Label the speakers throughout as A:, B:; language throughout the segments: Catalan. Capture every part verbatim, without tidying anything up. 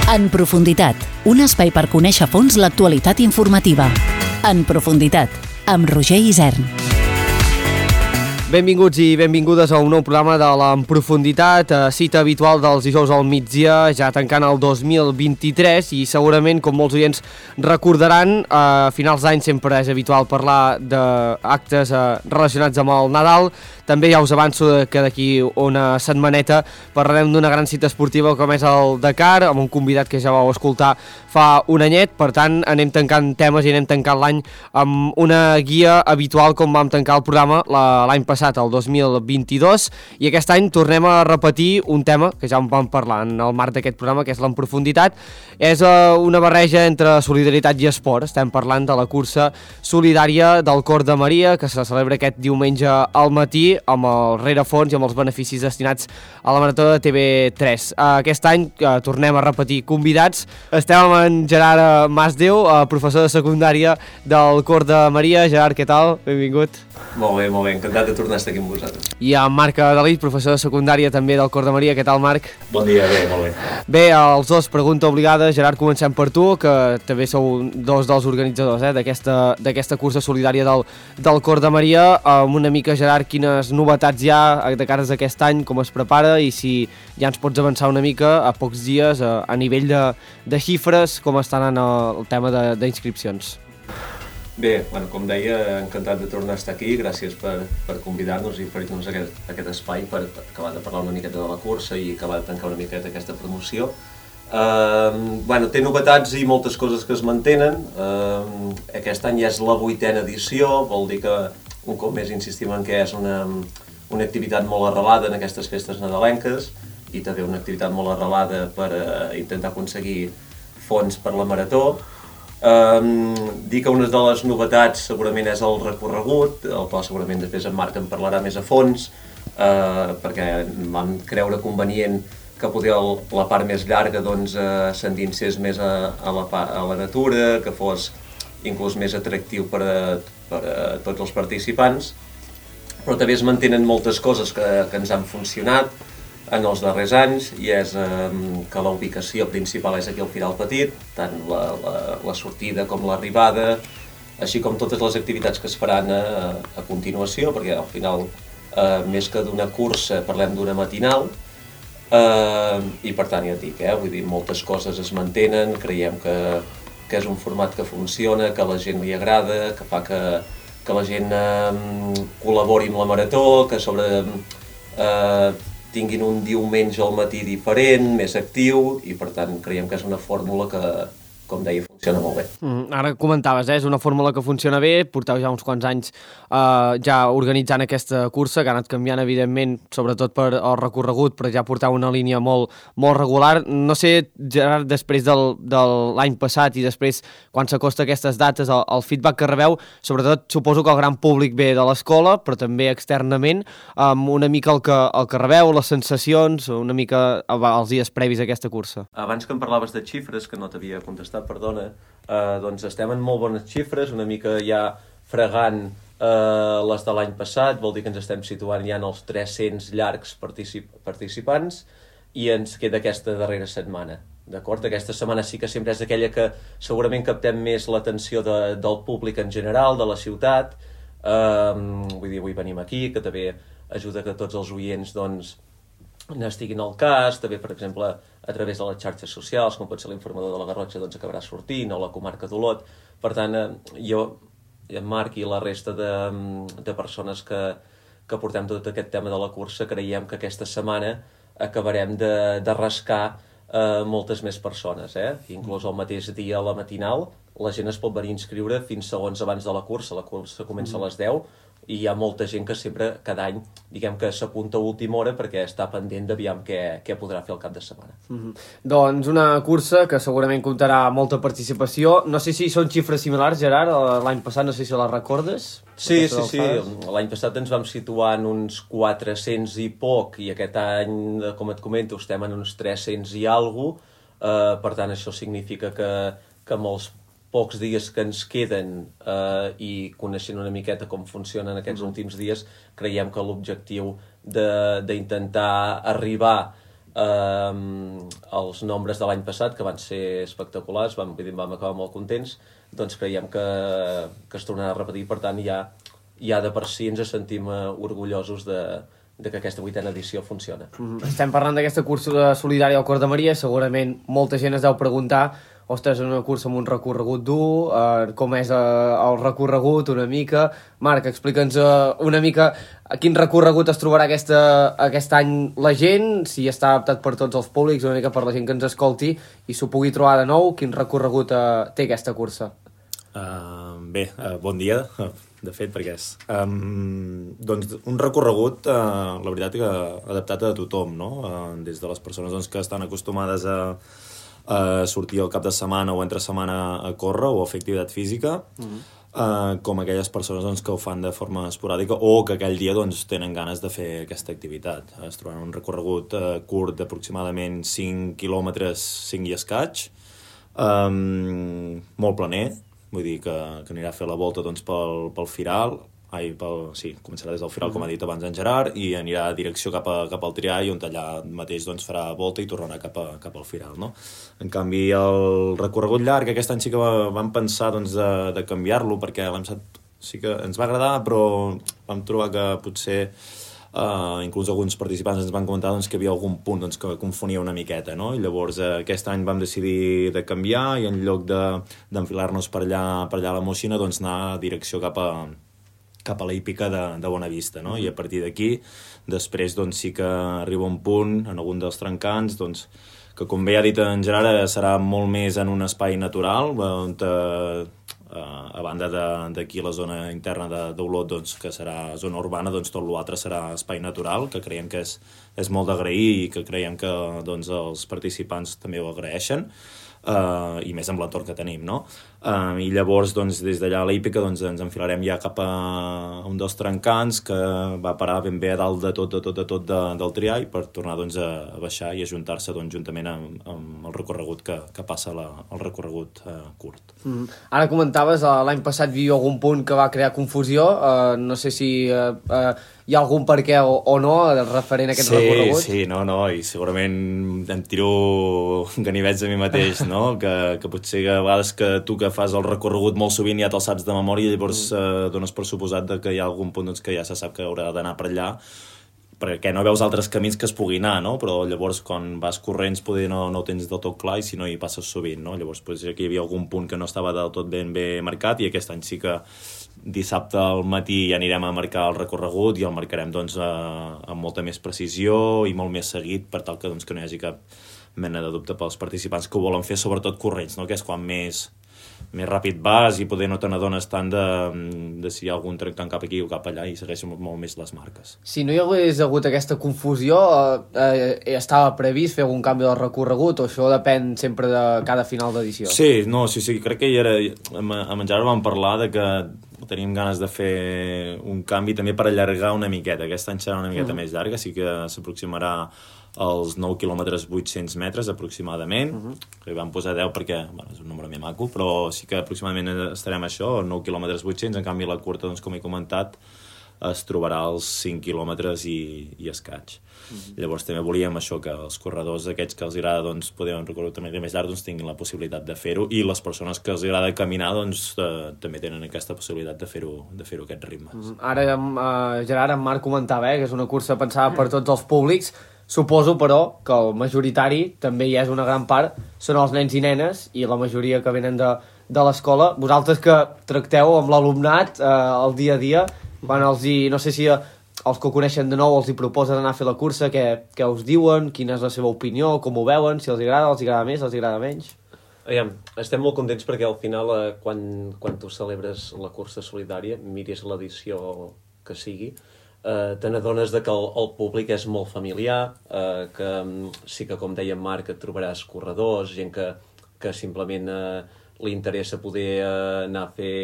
A: En profunditat, un espai per conèixer a fons l'actualitat informativa. En profunditat, amb Roger Isern.
B: Benvinguts i benvingudes a un nou programa de l'En Profunditat, cita habitual dels dijous al migdia, ja tancant el dos mil vint-i-tres, i segurament, com molts oients recordaran, a finals d'any sempre és habitual parlar d'actes relacionats amb el Nadal. També ja us avanço que d'aquí una setmaneta parlarem d'una gran cita esportiva com és el Dakar, amb un convidat que ja vau escoltar fa un anyet. Per tant, anem tancant temes i anem tancant l'any amb una guia habitual com vam tancar el programa l'any passat, el dos mil vint-i-dos, i aquest any tornem a repetir un tema que ja en vam parlar en el marc d'aquest programa, que és l'En Profunditat. És una barreja entre solidaritat i esport. Estem parlant de la cursa solidària del Cor de Maria, que se celebra aquest diumenge al matí, amb el rerefons i amb els beneficis destinats a la Marató de T V tres. Aquest any eh, tornem a repetir convidats. Estem amb en Gerard Masdeu, eh, professor de secundària del Cor de Maria. Gerard, què tal? Benvingut.
C: Molt bé, molt bé, encantat de tornar a estar aquí amb vosaltres.
B: I en Marc Dalit, professor de secundària també del Cor de Maria. Què tal, Marc?
C: Bon dia, bé, molt bé.
B: Bé, els dos, pregunta obligada. Gerard, comencem per tu, que també sou dos dels organitzadors eh, d'aquesta cursa solidària del, del Cor de Maria. Amb una mica, Gerard, quines novetats hi ha de cares d'aquest any, com es prepara, i si ja ens pots avançar una mica a pocs dies a, a nivell de, de xifres, com estan en el, el tema d'inscripcions.
C: Bé, bueno, com deia, encantat de tornar a estar aquí, gràcies per, per convidar-nos i oferir-nos aquest, aquest espai per, per acabar de parlar una miqueta de la cursa i acabar de tancar una miqueta aquesta promoció. Uh, bueno, té novetats i moltes coses que es mantenen. Uh, aquest any ja és la vuitena edició, vol dir que un cop més insistim en que és una, una activitat molt arrelada en aquestes festes nadalenques i també una activitat molt arrelada per uh, intentar aconseguir fons per la Marató. Um, dir que una de les novetats segurament és el recorregut, el qual segurament després en Marc en parlarà més a fons, uh, perquè vam creure convenient que poder el, la part més llarga doncs, uh, s'endinsés més a, a, la, a la natura, que fos inclús més atractiu per a, per a tots els participants, però també es mantenen moltes coses que, que ens han funcionat en els darrers anys, i és eh, que la ubicació principal és aquí al Firal Petit, tant la, la, la sortida com l'arribada, així com totes les activitats que es faran a, a continuació, perquè al final, eh, més que d'una cursa, parlem d'una matinal, eh, i per tant ja et dic, eh, vull dir, moltes coses es mantenen, creiem que, que és un format que funciona, que a la gent li agrada, que fa que, que la gent eh, col·labori amb la Marató, que sobre... Eh, tinguin un diumenge al matí diferent, més actiu, i per tant creiem que és una fórmula que, com deia, funciona molt bé.
B: Mm, ara comentaves, eh? És una fórmula que funciona bé, porteu ja uns quants anys eh, ja organitzant aquesta cursa, que ha anat canviant evidentment, sobretot per el recorregut, però ja porteu una línia molt, molt regular. No sé, Gerard, després del, de l'any passat i després, quan s'acosta aquestes dates, el, el feedback que rebeu, sobretot suposo que el gran públic ve de l'escola, però també externament, um, una mica el que, el que rebeu, les sensacions, una mica els dies previs a aquesta cursa.
C: Abans que em parlaves de xifres, que no t'havia contestat, perdona, eh, doncs estem en molt bones xifres, una mica ja fregant eh, les de l'any passat, vol dir que ens estem situant ja en els tres-cents llargs particip participants, i ens queda aquesta darrera setmana. D'acord? Aquesta setmana sí que sempre és aquella que segurament captem més l'atenció de, del públic en general, de la ciutat, eh, vull dir, avui venim aquí, que també ajuda que tots els oients doncs, n'estiguin al cas, també, per exemple, a través de les xarxes socials, com pot ser l'informador de la Garrotxa, doncs acabarà sortint, o la comarca d'Olot. Per tant, jo, en Marc i la resta de, de persones que, que portem tot aquest tema de la cursa, creiem que aquesta setmana acabarem de, de rascar eh, moltes més persones, eh? Inclús el mateix dia a la matinal, la gent es pot venir a inscriure fins segons abans de la cursa. La cursa comença a les deu, i hi ha molta gent que sempre, cada any, diguem que s'apunta a última hora perquè està pendent d'aviam què, què podrà fer el cap de setmana.
B: Mm-hmm. Doncs una cursa que segurament comptarà molta participació. No sé si són xifres similars, Gerard, l'any passat, no sé si les recordes.
C: Sí, sí, sí. L'any passat ens vam situar en uns quatre-cents i poc, i aquest any, com et comento, estem en uns tres-cents i alguna cosa. Uh, per tant, això significa que, que molts pocs dies que ens queden eh, i coneixent una miqueta com funcionen aquests últims dies, creiem que l'objectiu d'intentar arribar eh, els nombres de l'any passat, que van ser espectaculars, vam, vam acabar molt contents, doncs creiem que, que es tornarà a repetir, per tant ja, ja de per si ens sentim orgullosos de, de que aquesta vuitena edició funciona.
B: Mm, estem parlant d'aquesta cursa solidària al Cor de Maria, segurament molta gent es deu preguntar, ostres, és una cursa amb un recorregut dur, eh, com és eh, el recorregut una mica. Marc, explica'ns eh, una mica a quin recorregut es trobarà aquesta, aquest any la gent, si està adaptat per tots els públics, una mica per la gent que ens escolti i s'ho pugui trobar de nou, quin recorregut eh, té aquesta cursa.
D: Uh, bé, uh, bon dia, de fet, perquè és... Um, doncs un recorregut, uh, la veritat, que adaptat a tothom, no? Uh, des de les persones doncs, que estan acostumades a, a sortir al cap de setmana o entre setmana a córrer o a fer activitat física, mm-hmm. uh, com aquelles persones doncs, que ho fan de forma esporàdica o que aquell dia doncs, tenen ganes de fer aquesta activitat. Es trobaran un recorregut uh, curt d'aproximadament cinc quilòmetres, cinc i escaig, um, molt planer, vull dir que, que anirà a fer la volta doncs, pel, pel Firal, ai, pel, sí, començarà des del Firal, com ha dit abans en Gerard, i anirà a direcció cap, a, cap al Triall, on allà mateix doncs, farà volta i tornarà cap, a, cap al Firal. No? En canvi, el recorregut llarg, aquest any sí que vam pensar doncs, de, de canviar-lo, perquè l'hem sat, sí que ens va agradar, però vam trobar que potser... Uh, inclús alguns participants ens van comentar doncs, que hi havia algun punt doncs, que confonia una miqueta, no? I llavors uh, aquest any vam decidir de canviar i en lloc de, d'enfilar-nos per allà, per allà a la Moixina, doncs anar a direcció cap a, cap a la hípica de, de Bonavista, no? I a partir d'aquí, després doncs, sí que arriba un punt en algun dels trencants doncs, que com bé ha dit en Gerard serà molt més en un espai natural on uh, Uh, a banda d'aquí la zona interna d'Olot, doncs, que serà zona urbana, doncs tot l'altre serà espai natural, que creiem que és, és molt d'agrair i que creiem que doncs, els participants també ho agraeixen, uh, i més amb l'entorn que tenim, no? Uh, I llavors, doncs, des d'allà a la hípica doncs, ens enfilarem ja cap a un dels trencants que va parar ben bé a dalt de tot, de tot, de tot de, del Triall per tornar doncs, a, a baixar i ajuntar-se doncs, juntament amb, amb el recorregut que, que passa la, el recorregut uh, curt.
B: Mm. Ara comentaves, l'any passat hi havia algun punt que va crear confusió, uh, no sé si uh, uh, hi ha algun per què o, o no referent a aquest
D: sí,
B: recorregut.
D: Sí, no, no, i segurament em tiro ganivets a mi mateix, no? que, que potser a vegades que tu que fas el recorregut molt sovint ja te'l saps de memòria i llavors mm. eh, dones per suposat que hi ha algun punt doncs, que ja se sap que haurà d'anar per allà, perquè no veus altres camins que es pugui anar, no? Però llavors quan vas corrents poder no, no ho tens del tot clar i si no hi passes sovint, no? Llavors potser aquí hi havia algun punt que no estava del tot ben bé marcat i aquest any sí que dissabte al matí ja anirem a marcar el recorregut i el marcarem doncs, a, amb molta més precisió i molt més seguit per tal que, doncs, que no hi hagi cap mena de dubte pels participants que ho volen fer, sobretot corrents, no? Que és quan més, més ràpid vas i poder no te n'adones tant de, de si hi ha algun trencant cap aquí o cap allà i segueixen molt més les marques.
B: Si no hi hagués hagut aquesta confusió, eh, eh, estava previst fer algun canvi del recorregut o això depèn sempre de cada final d'edició?
D: Sí, no, sí, sí, crec que hi era, amb, amb en Gerard vam parlar de que tenim ganes de fer un canvi també per allargar una miqueta. Aquest any serà una miqueta mm. més llarga, sí que s'aproximarà als nou quilòmetres vuit-cents metres aproximadament. Mm-hmm. Li vam posar deu perquè bueno, és un número més maco, però sí que aproximadament estarem a això, nou quilòmetres vuit-cents, en canvi la curta, doncs, com he comentat, es trobarà als cinc quilòmetres i, i escaig. Mm-hmm. Llavors també volíem això, que els corredors aquests que els agrada doncs, poder un recorregut també més llarg doncs, tinguin la possibilitat de fer-ho i les persones que els agrada caminar doncs, eh, també tenen aquesta possibilitat de fer-ho de fer-ho aquests ritmes.
B: Mm-hmm. Ara, eh, Gerard, en Marc comentava eh, que és una cursa pensada per tots els públics. Suposo, però, que el majoritari també hi és una gran part, són els nens i nenes i la majoria que venen de, de l'escola. Vosaltres que tracteu amb l'alumnat eh, el dia a dia, quan els hi, no sé si els que ho coneixen de nou els hi proposen anar a fer la cursa, què, què us diuen, quina és la seva opinió, com ho veuen, si els agrada, els agrada més, els agrada menys?
C: Aviam, estem molt contents perquè al final, eh, quan, quan tu celebres la cursa solidària, miris l'edició que sigui, eh, te n'adones que el, el públic és molt familiar, eh, que sí que, com deia en Marc, et trobaràs corredors, gent que, que simplement eh, li interessa poder eh, anar a fer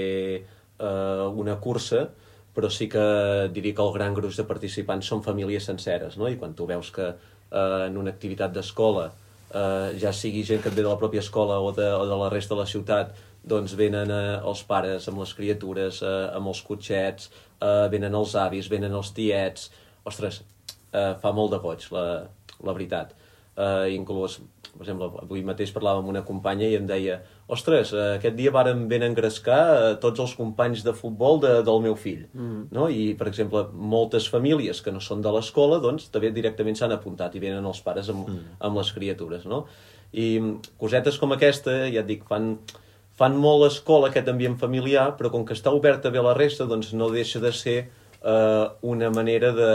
C: eh, una cursa, però sí que diria que el gran gruix de participants són famílies senceres, no? I quan tu veus que eh, en una activitat d'escola, eh, ja sigui gent que et ve de la pròpia escola o de, o de la resta de la ciutat, doncs venen eh, els pares amb les criatures, eh, amb els cotxets, eh, venen els avis, venen els tiets... Ostres, eh, fa molt de goig, la, la veritat. eh, inclús, per exemple, avui mateix parlava amb una companya i em deia ostres, eh, aquest dia vàrem ben engrescar eh, tots els companys de futbol de, del meu fill, mm. no? I, per exemple, moltes famílies que no són de l'escola, doncs, també directament s'han apuntat i venen els pares amb, mm. amb les criatures, no? I cosetes com aquesta, ja et dic, fan... fan molt l'escola, aquest ambient familiar, però com que està oberta bé a la resta, doncs no deixa de ser eh, una manera de,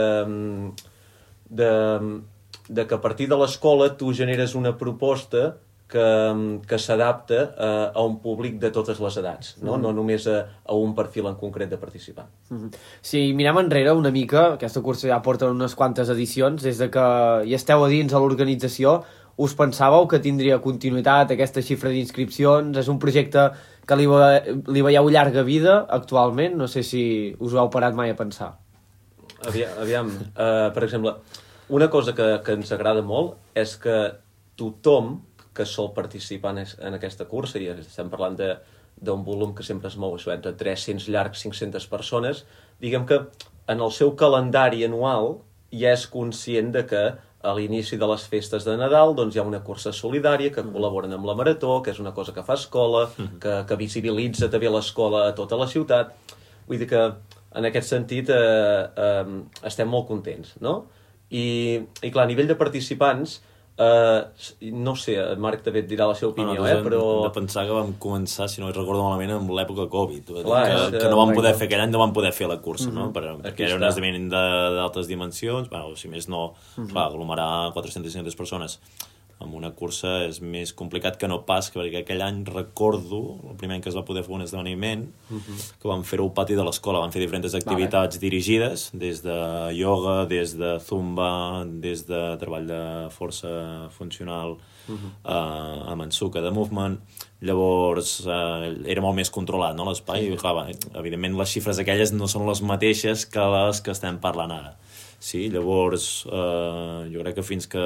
C: de, de que a partir de l'escola tu generes una proposta que, que s'adapta a, a un públic de totes les edats, no, mm. no només a, a un perfil en concret de participant.
B: Mm. Si mirem enrere una mica, aquesta cursa ja porta unes quantes edicions, des de que hi esteu a dins a l'organització, us pensàveu que tindria continuïtat aquesta xifra d'inscripcions? És un projecte que li, ve, li veieu llarga vida actualment? No sé si us ho heu parat mai a pensar.
C: Aviam, aviam. Uh, per exemple, una cosa que, que ens agrada molt és que tothom que sol participar en, en aquesta cursa, i estem parlant d'un volum que sempre es mou això, entre tres-cents llargs, cinc-centes persones, diguem que en el seu calendari anual ja és conscient de que a l'inici de les festes de Nadal doncs hi ha una cursa solidària que col·laboren amb la Marató, que és una cosa que fa escola, que, que visibilitza també l'escola a tota la ciutat. Vull dir que en aquest sentit eh, eh, estem molt contents, no? I, i clar, a nivell de participants, eh, no sé, Marc també et dirà la seva opinió,
D: no, no,
C: eh, però...
D: Hem de pensar que vam començar, si no hi recordo malament, amb l'època Covid,
C: clar,
D: que,
C: és,
D: que no vam poder
C: no.
D: fer aquell any, no vam poder fer la cursa, mm-hmm. no? Per, perquè era un
C: està.
D: esdeveniment d'altes dimensions, bueno, si més no, mm-hmm. clar, aglomerar quatre-centes cinquanta persones amb una cursa és més complicat que no pas, que perquè aquell any recordo, el primer any que es va poder fer un esdeveniment, uh-huh. que vam fer-ho al pati de l'escola, vam fer diferents activitats vale. dirigides, des de ioga, des de zumba, des de treball de força funcional, uh-huh. eh, amb Ensuca de Movement. Llavors eh, era molt més controlat, no, l'espai, i clar, evidentment les xifres aquelles no són les mateixes que les que estem parlant ara. Sí, llavors eh, jo crec que fins que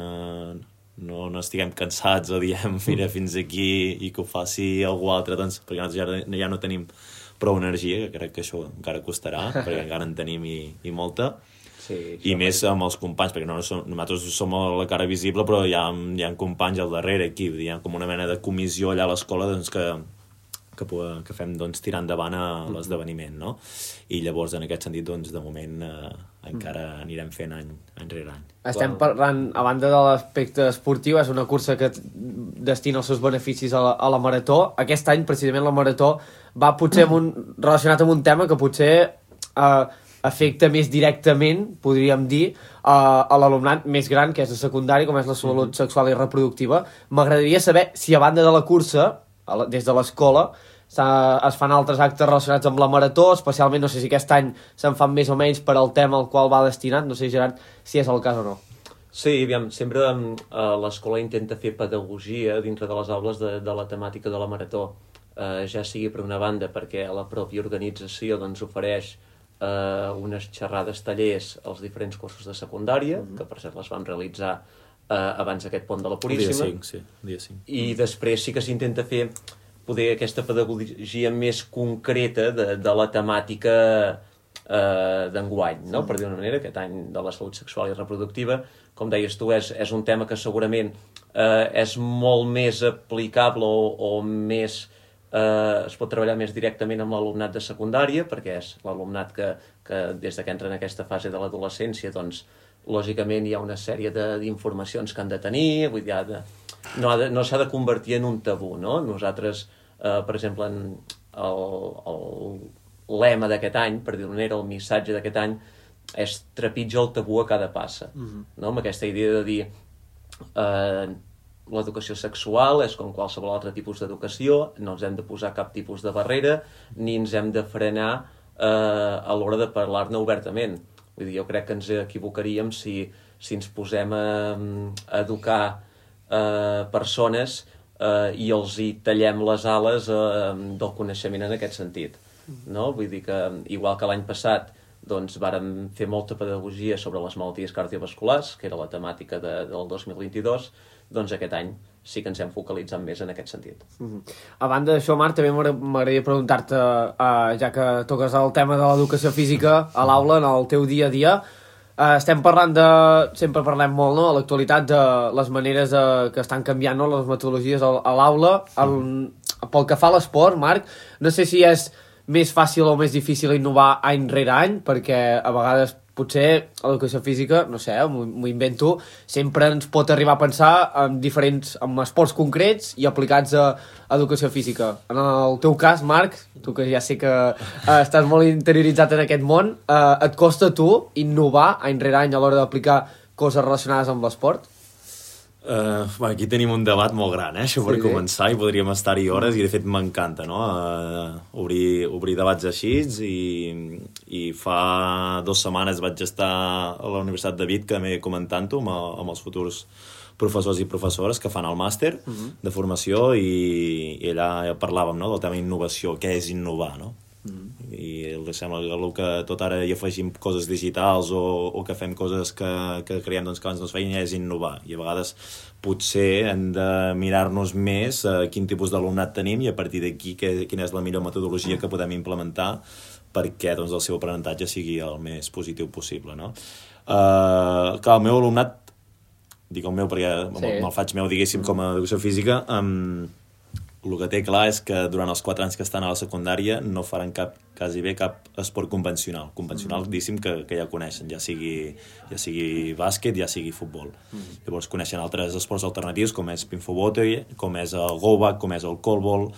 D: no, no estiguem cansats o diem, mira, fins aquí i que ho faci algú altre, doncs, perquè nosaltres ja, ja no tenim prou energia, que crec que això encara costarà, perquè encara en tenim i, i molta, sí, i més amb els companys, perquè no, som, nosaltres som la cara visible, però hi ha, hi ha companys al darrere aquí, hi ha com una mena de comissió allà a l'escola doncs, que, que, que fem doncs, tirar endavant a l'esdeveniment, no? I llavors, en aquest sentit, doncs, de moment eh, encara anirem fent any, any rere any.
B: Estem parlant, a banda de l'aspecte esportiu, és una cursa que destina els seus beneficis a la, a la Marató. Aquest any, precisament, la Marató va potser amb un, relacionat amb un tema que potser eh, afecta més directament, podríem dir, eh, a l'alumnat més gran, que és de secundari, com és la salut sexual i reproductiva. M'agradaria saber si, a banda de la cursa, des de l'escola, es fan altres actes relacionats amb la Marató, especialment, no sé si aquest any se'n fan més o menys per al tema al qual va destinat, no sé, Gerard, si és el cas o no.
C: Sí, aviam, sempre eh, l'escola intenta fer pedagogia dintre de les aules de, de la temàtica de la Marató, eh, ja sigui per una banda perquè la pròpia organització doncs, ofereix eh, unes xerrades tallers als diferents cursos de secundària, mm-hmm. que per cert les vam realitzar eh, abans d'aquest pont de la Puríssima.
D: El dia cinc, sí, el dia cinc.
C: I després sí que s'intenta fer poder aquesta pedagogia més concreta de, de la temàtica eh, d'enguany, no? Per dir d'una manera, aquest any de la salut sexual i reproductiva, com deies tu, és, és un tema que segurament eh, és molt més aplicable o, o més, eh, es pot treballar més directament amb l'alumnat de secundària, perquè és l'alumnat que, que des que entra en aquesta fase de l'adolescència, doncs, lògicament hi ha una sèrie d'informacions que han de tenir, vull dir, ha de, no, ha de, no s'ha de convertir en un tabú, no? Nosaltres, eh, per exemple, en el, el lema d'aquest any, per dir-ho manera, el missatge d'aquest any, és trepitja el tabú a cada passa, mm-hmm. no? Amb aquesta idea de dir eh, l'educació sexual és com qualsevol altre tipus d'educació, no ens hem de posar cap tipus de barrera, ni ens hem de frenar eh, a l'hora de parlar-ne obertament. Vull dir, jo crec que ens equivocaríem si, si ens posem a, a educar eh, persones eh, i els hi tallem les ales eh, del coneixement en aquest sentit. No? Vull dir que, igual que l'any passat, doncs, vàrem fer molta pedagogia sobre les malalties cardiovasculars, que era la temàtica de, del dos mil vint-i-dos, doncs aquest any sí que ens hem focalitzat més en aquest sentit.
B: Mm-hmm. A banda d'això, Marc, també m'agradaria preguntar-te, uh, ja que toques el tema de l'educació física a l'aula, en el teu dia a dia, Uh, estem parlant de... Sempre parlem molt, no?, a l'actualitat de les maneres de... que estan canviant, no?, les metodologies a, a l'aula. El... Pel que fa a l'esport, Marc, no sé si és més fàcil o més difícil innovar any rere any, perquè a vegades potser l'educació física, no sé, m'ho invento, sempre ens pot arribar a pensar en diferents, en esports concrets i aplicats a educació física. En el teu cas, Marc, tu que ja sé que uh, estàs molt interioritzat en aquest món, uh, et costa a tu innovar any rere any a l'hora d'aplicar coses relacionades amb l'esport?
D: Uh, bueno, aquí tenim un debat molt gran, eh? Això per sí, començar, sí. I podríem estar-hi hores, i de fet m'encanta, no?, uh, obrir, obrir debats així, i, i fa dues setmanes vaig estar a la Universitat de Vic, que m'he comentant-ho amb, amb els futurs professors i professores que fan el màster uh-huh. de formació, i, i allà ja parlàvem, no?, del tema innovació, què és innovar, no? Mm. I el sembla que tot ara hi afegim coses digitals o, o que fem coses que, que creiem doncs, que abans no es feien, ja és innovar, i a vegades potser hem de mirar-nos més a quin tipus d'alumnat tenim i a partir d'aquí quina és la millor metodologia que podem implementar perquè doncs, el seu aprenentatge sigui el més positiu possible, no? Uh, clar, el meu alumnat, dic el meu perquè sí. me'l faig meu, diguéssim, com a educació física, um, el que té clar és que durant els quatre anys que estan a la secundària no faran cap, quasi bé cap esport convencional. Convencional, mm. diguéssim, que, que ja coneixen, ja sigui, ja sigui bàsquet, ja sigui futbol. Mm. Llavors coneixen altres esports alternatius, com és pinfobotei, com és el go-bag, com és el callball.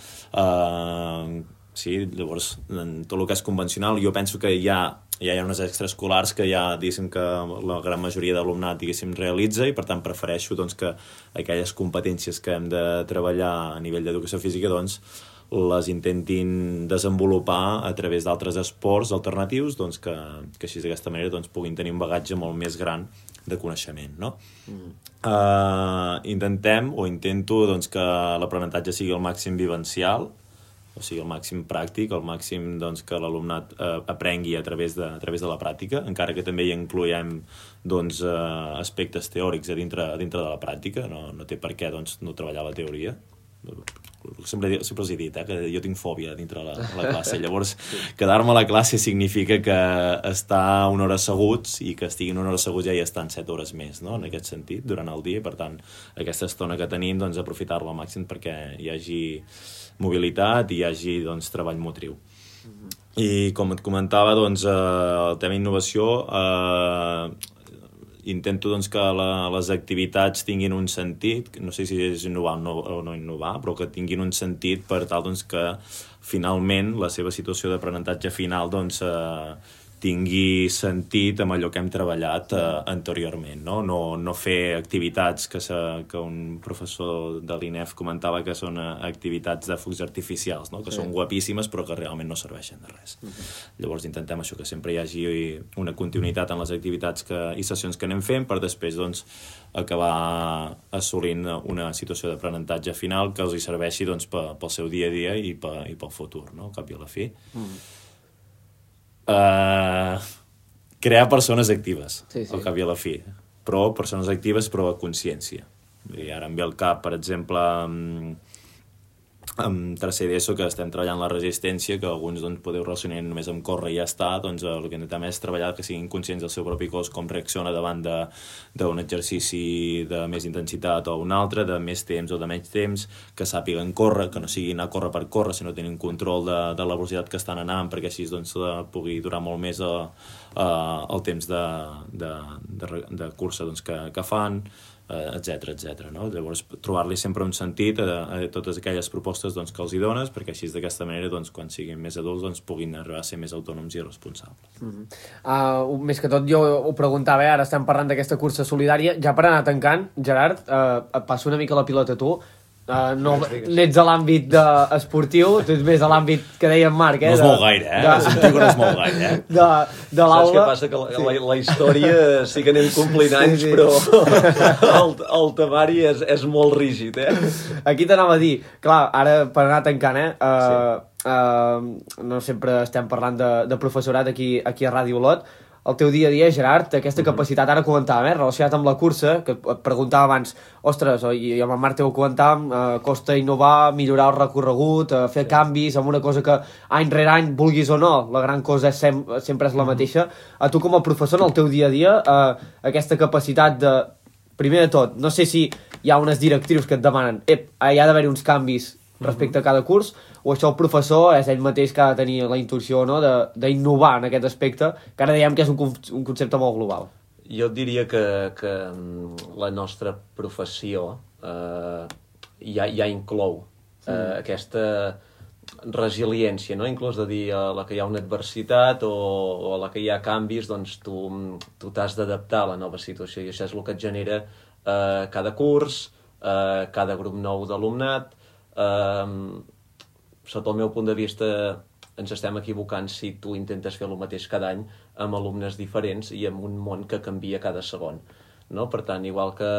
D: Uh, sí, llavors, tot el que és convencional, jo penso que ja, ja hi ha unes extraescolars que ja, diguéssim, que la gran majoria d'alumnat, diguéssim, realitza, i per tant prefereixo doncs, que aquelles competències que hem de treballar a nivell d'educació física, doncs, les intentin desenvolupar a través d'altres esports alternatius, doncs, que, que així d'aquesta manera doncs, puguin tenir un bagatge molt més gran de coneixement, no? Mm. Uh, intentem, o intento, doncs, que l'aprenentatge sigui el màxim vivencial, o sigui, el màxim pràctic, el màxim doncs, que l'alumnat eh, aprengui a través, de, a través de la pràctica, encara que també hi incloem doncs, eh, aspectes teòrics a dintre, a dintre de la pràctica, no, no té per què doncs, no treballar la teoria. Sempre, sempre els he dit eh, que jo tinc fòbia dintre la, la classe, llavors quedar-me a la classe significa que estar una hora asseguts, i que estiguin una hora asseguts ja hi estan set hores més, no? En aquest sentit, durant el dia, i per tant aquesta estona que tenim doncs, aprofitar-la al màxim perquè hi hagi mobilitat i hi hagi doncs, treball motriu. Mm-hmm. I com et comentava, doncs, eh, el tema innovació, eh, intento doncs, que la, les activitats tinguin un sentit, no sé si és innovar o no, o no innovar, però que tinguin un sentit per tal doncs, que finalment la seva situació d'aprenentatge final doncs, eh, tingui sentit amb allò que hem treballat eh, anteriorment, no? No, no fer activitats que, se, que un professor de l'I N E F comentava que són activitats de focs artificials, no? Que sí. Són guapíssimes però que realment no serveixen de res. Uh-huh. Llavors intentem això, que sempre hi hagi una continuïtat en les activitats que, i sessions que anem fent, per després doncs, acabar assolint una situació d'aprenentatge final que els hi serveixi doncs, pel, pel seu dia a dia i, pel, i pel futur, no? Al cap i a la fi. Uh-huh. Uh, crear persones actives, sí, sí. Al cap i a la fi, però persones actives però a consciència. I ara em ve al cap, per exemple, amb, amb tercer d'ESO, que estem treballant la resistència, que alguns doncs, podeu relacionar només amb córrer i ja està, doncs el que intentem és treballar que siguin conscients del seu propi cos, com reacciona davant d'un exercici de més intensitat o un altre, de més temps o de menys temps, que sàpiguen córrer, que no sigui anar a córrer per córrer, sinó tenir un control de, de la velocitat que estan anant, perquè així doncs, pugui durar molt més a, a, el temps de, de, de, de cursa doncs, que, que fan, etcètera, etcètera, no? Llavors, trobar-li sempre un sentit a, a totes aquelles propostes doncs, que els hi dones, perquè així d'aquesta manera, doncs, quan siguin més adults, doncs, puguin arribar a ser més autònoms i responsables. Mm-hmm. uh, més que tot, jo ho preguntava, eh? Ara estem parlant d'aquesta cursa solidària. Ja per anar tancant, Gerard, uh, et passo una mica la pilota a tu. Uh, no n'ets a l'àmbit de esportiu, tu ets més a l'àmbit que deia en Marc, eh? No és molt gaire, eh? De... Sentiu que no és molt gaire, eh?
B: De, de l'aula...
C: Saps què passa? Que la, sí. la, la història sí que anem complint anys, sí, sí. Però el, el temari és, és molt rígid, eh?
B: Aquí t'anava a dir, clar, ara per anar tancant, eh? Uh, sí. uh, no sempre estem parlant de, de professorat aquí, aquí a Ràdio Olot. el teu dia a dia, Gerard, aquesta capacitat, ara comentàvem, eh, relacionat amb la cursa, que et preguntava abans, ostres, i amb el Marc t'ho comentàvem, eh, costa innovar, millorar el recorregut, eh, fer sí. canvis amb una cosa que any rere any, vulguis o no, la gran cosa és sem sempre és la mateixa. A tu com a professor, en el teu dia a dia, eh, aquesta capacitat de, primer de tot, no sé si hi ha unes directrius que et demanen, ep, hi ha d'haver uns canvis respecte a cada curs, o això el professor és ell mateix que ha de tenir la intuïció, no?, d'innovar en aquest aspecte, que ara diem que és un, un concepte molt global.
E: Jo diria que, que la nostra professió eh, ja, ja inclou eh, mm. aquesta resiliència, no? Inclús de dir a la que hi ha una adversitat o, o a la que hi ha canvis, doncs tu tu t'has d'adaptar a la nova situació, i això és el que et genera eh, cada curs, eh, cada grup nou d'alumnat. Um, sota el meu punt de vista ens estem equivocant si tu intentes fer el mateix cada any amb alumnes diferents i amb un món que canvia cada segon, no? Per tant, igual que,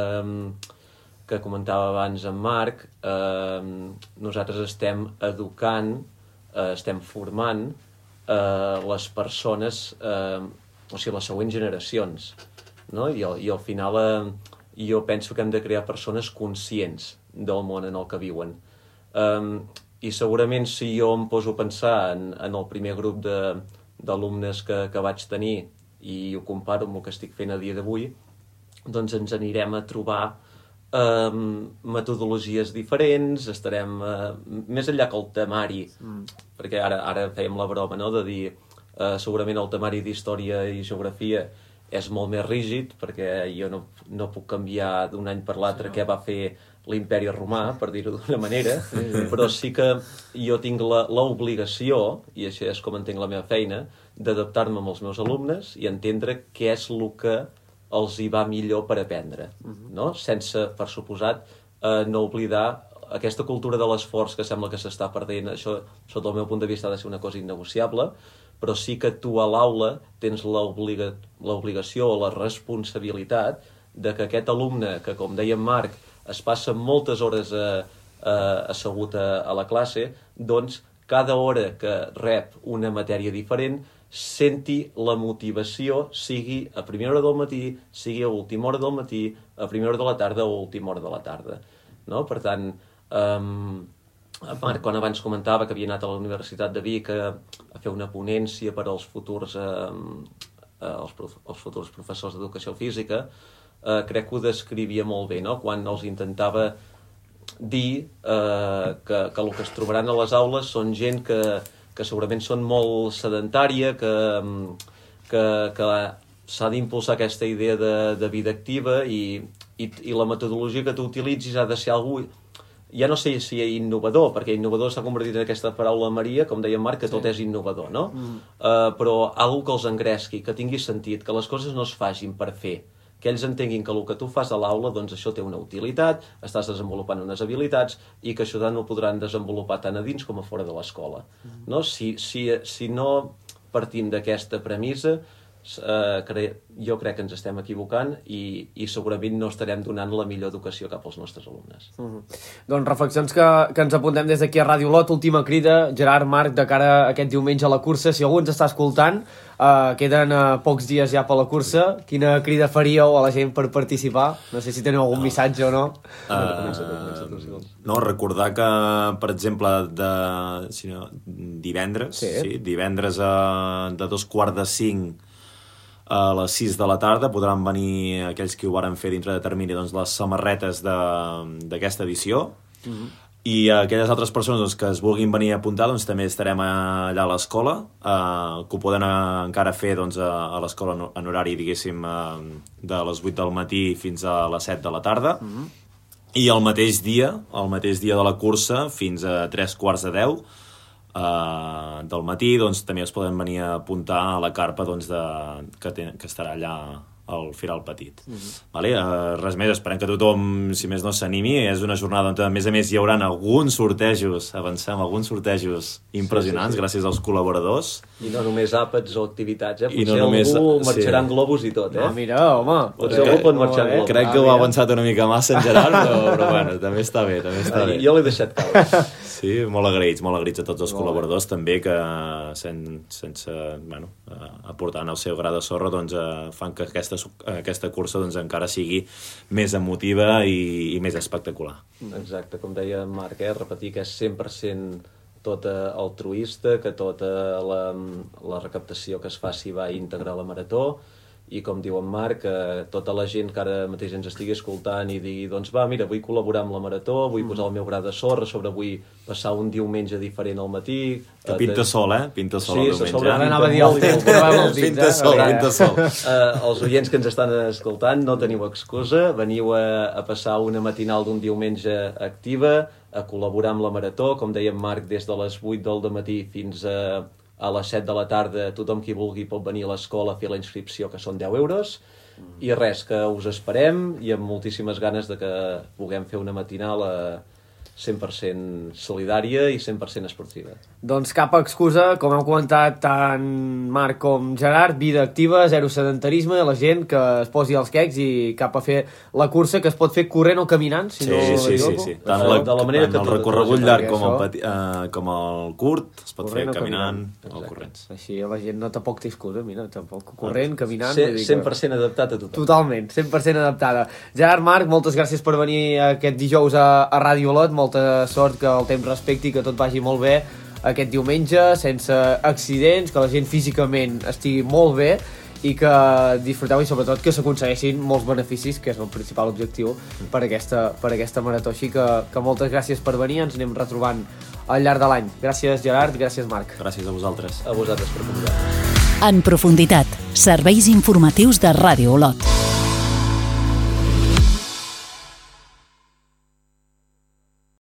E: que comentava abans en Marc, eh, nosaltres estem educant, eh, estem formant eh, les persones, eh, o sigui, les següents generacions, no? I, i al final eh, jo penso que hem de crear persones conscients del món en el que viuen. Um, i segurament si jo em poso a pensar en, en el primer grup d'alumnes que, que vaig tenir i ho comparo amb el que estic fent a dia d'avui, doncs ens anirem a trobar um, metodologies diferents, estarem uh, més enllà que el temari, mm. perquè ara, ara fèiem la broma, no?, de dir uh, segurament el temari d'història i geografia és molt més rígid, perquè jo no, no puc canviar d'un any per l'altre sí, no. què va fer l'imperi romà, per dir-ho d'una manera, sí, sí. Però sí que jo tinc l'obligació, i això és com entenc la meva feina, d'adaptar-me amb els meus alumnes i entendre què és el que els hi va millor per aprendre, uh-huh. no? Sense, per suposat, eh, no oblidar aquesta cultura de l'esforç que sembla que s'està perdent. Això, sota el meu punt de vista, ha de ser una cosa innegociable, però sí que tu a l'aula tens l'obligació o la responsabilitat de que aquest alumne, que com deia en Marc, es passa moltes hores a, a, assegut a, a la classe, doncs cada hora que rep una matèria diferent senti la motivació, sigui a primera hora del matí, sigui a última hora del matí, a primera hora de la tarda o a última hora de la tarda. No? Per tant, um, Marc, quan abans comentava que havia anat a la Universitat de Vic a, a fer una ponència per als futurs, um, els, prof, els futurs professors d'educació física, Uh, crec que ho descrivia molt bé, no? Quan els intentava dir uh, que, que el que es trobaran a les aules són gent que, que segurament són molt sedentària, que, que, que s'ha d'impulsar aquesta idea de, de vida activa i, i, i la metodologia que tu utilitzis ha de ser algú, ja no sé si és innovador, perquè innovador s'ha convertit en aquesta paraula Maria, com deia Marc, que sí. tot és innovador, no? Mm. Uh, però algú que els engresqui, que tingui sentit, que les coses no es facin per fer, que ells entenguin que el que tu fas a l'aula, doncs això té una utilitat, estàs desenvolupant unes habilitats i que això no ho podran desenvolupar tant a dins com a fora de l'escola. Mm. No? Si, si, si no partim d'aquesta premissa, eh, cre jo crec que ens estem equivocant i, i segurament no estarem donant la millor educació cap als nostres alumnes.
B: Mm -hmm. Doncs reflexions que, que ens apuntem des d'aquí a Ràdio Olot. Última crida, Gerard, Marc, de cara a aquest diumenge a la cursa. Si algú ens està escoltant, eh, queden eh, pocs dies ja per la cursa. Quina crida faríeu a la gent per participar? No sé si teniu algun no. missatge o no.
D: Uh, no, recordar que, per exemple, de, si no, divendres, sí. Sí, divendres a, de dos quarts de cinc a les sis de la tarda podran venir aquells que ho varen fer dintre de termini, doncs, les samarretes d'aquesta edició. Mm-hmm. I aquelles altres persones doncs, que es vulguin venir a apuntar, doncs, també estarem allà a l'escola, eh, que ho poden encara fer doncs, a, a l'escola en horari, diguéssim, eh, de les vuit del matí fins a les set de la tarda. Mm-hmm. I el mateix dia, el mateix dia de la cursa, fins a tres quarts de deu, Uh, del matí, doncs també es poden venir a apuntar a la carpa doncs, de, que, ten, que estarà allà el Firal Petit. Mm-hmm. Vale? Uh, res més, esperem que tothom, si més no, s'animi. És una jornada on, a més a més, hi haurà alguns sortejos, avancem, alguns sortejos impressionants, sí, sí, sí. gràcies als col·laboradors.
E: I no només àpats o activitats, eh? Potser
D: no només,
E: algú marxarà
D: sí.
E: en globus i tot, eh?
B: No, mira, home.
E: Potser algú pot marxar en globus.
D: Crec que ho ha avançat una mica massa en Gerard, però, però bueno, també està bé, també està bé.
E: Jo l'he deixat caure.
D: Sí, molt agraïts, molt agraïts a tots els molt col·laboradors bé. També que sen, sense, bueno, eh, aportant el seu gra de sorra doncs, eh, fan que aquesta, aquesta cursa doncs, encara sigui més emotiva i, i més espectacular.
E: Exacte, com deia Marc, eh, repetir que és cent per cent tot altruista, que tota la, la recaptació que es faci va íntegra a la Marató, i com diu en Marc, eh, tota la gent que ara mateix ens estigui escoltant i digui, doncs va, mira, vull col·laborar amb la Marató, vull posar el meu gra de sorra, sobre vull passar un diumenge diferent al matí...
D: Que pinta sol, eh? Pinta sol el diumenge.
E: Sí, sobre
B: anava a dir el temps, però els dits,
D: pinta sol, pinta sol.
E: Uh, els oients que ens estan escoltant, no teniu excusa, veniu a, a passar una matinal d'un diumenge activa, a col·laborar amb la Marató, com deia en Marc, des de les vuit del matí fins a... a les set de la tarda, tothom qui vulgui pot venir a l'escola a fer la inscripció, que són deu euros, mm. i res, que us esperem, i amb moltíssimes ganes de que puguem fer una matinal a cent per cent solidària i cent per cent esportiva.
B: Doncs cap excusa, com hem comentat tant Marc com Gerard, vida activa, zero sedentarisme, la gent que es posi els quecs i cap a fer la cursa, que es pot fer corrent o caminant, si
D: sí,
B: no
D: sí, sí, sí. Tant, la,
E: de la manera
D: tant
E: que
D: el recorregut llarg com el, peti, uh, com el curt es pot corrent fer caminant o corrents.
B: Així la gent no tampoc té excusa, mira, tampoc corrent, caminant...
E: cent per cent adaptat a tothom.
B: Totalment, cent per cent adaptada. Gerard, Marc, moltes gràcies per venir aquest dijous a, a Ràdio Olot, molta sort, que el temps respecti, que tot vagi molt bé aquest diumenge, sense accidents, que la gent físicament estigui molt bé i que disfruteu i sobretot que s'aconsegueixin molts beneficis, que és el principal objectiu per aquesta, per aquesta marató. Així que, que moltes gràcies per venir, ens anem retrobant al llarg de l'any. Gràcies Gerard, gràcies Marc.
D: Gràcies a vosaltres.
E: A vosaltres per convidar-nos.
A: En profunditat, serveis informatius de Ràdio Olot.